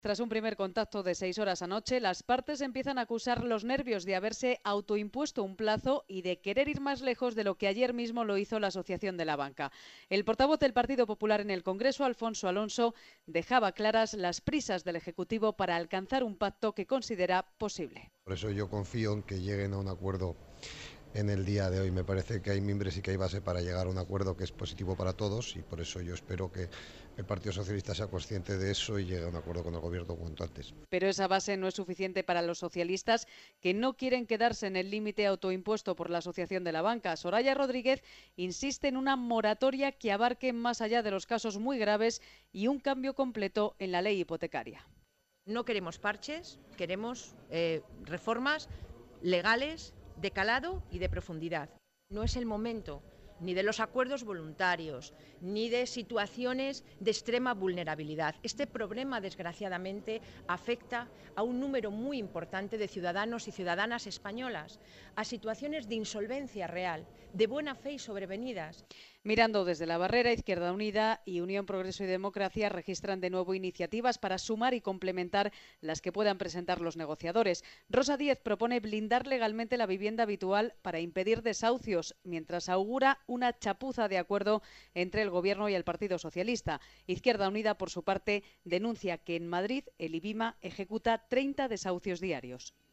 Tras un primer contacto de 6 horas anoche, las partes empiezan a acusar los nervios de haberse autoimpuesto un plazo y de querer ir más lejos de lo que ayer mismo lo hizo la Asociación de la Banca. El portavoz del Partido Popular en el Congreso, Alfonso Alonso, dejaba claras las prisas del Ejecutivo para alcanzar un pacto que considera posible. Por eso yo confío en que lleguen a un acuerdo en el día de hoy. Me parece que hay mimbres y que hay base para llegar a un acuerdo que es positivo para todos, y por eso yo espero que el Partido Socialista sea consciente de eso y llegue a un acuerdo con el Gobierno cuanto antes. Pero esa base no es suficiente para los socialistas, que no quieren quedarse en el límite autoimpuesto por la Asociación de la Banca. Soraya Rodríguez insiste en una moratoria que abarque más allá de los casos muy graves y un cambio completo en la ley hipotecaria. No queremos parches, queremos reformas legales, de calado y de profundidad. No es el momento ni de los acuerdos voluntarios, ni de situaciones de extrema vulnerabilidad. Este problema, desgraciadamente, afecta a un número muy importante de ciudadanos y ciudadanas españolas, a situaciones de insolvencia real, de buena fe y sobrevenidas. Mirando desde la barrera, Izquierda Unida y Unión Progreso y Democracia registran de nuevo iniciativas para sumar y complementar las que puedan presentar los negociadores. Rosa Díez propone blindar legalmente la vivienda habitual para impedir desahucios, mientras augura una chapuza de acuerdo entre el Gobierno y el Partido Socialista. Izquierda Unida, por su parte, denuncia que en Madrid el IBIMA ejecuta 30 desahucios diarios.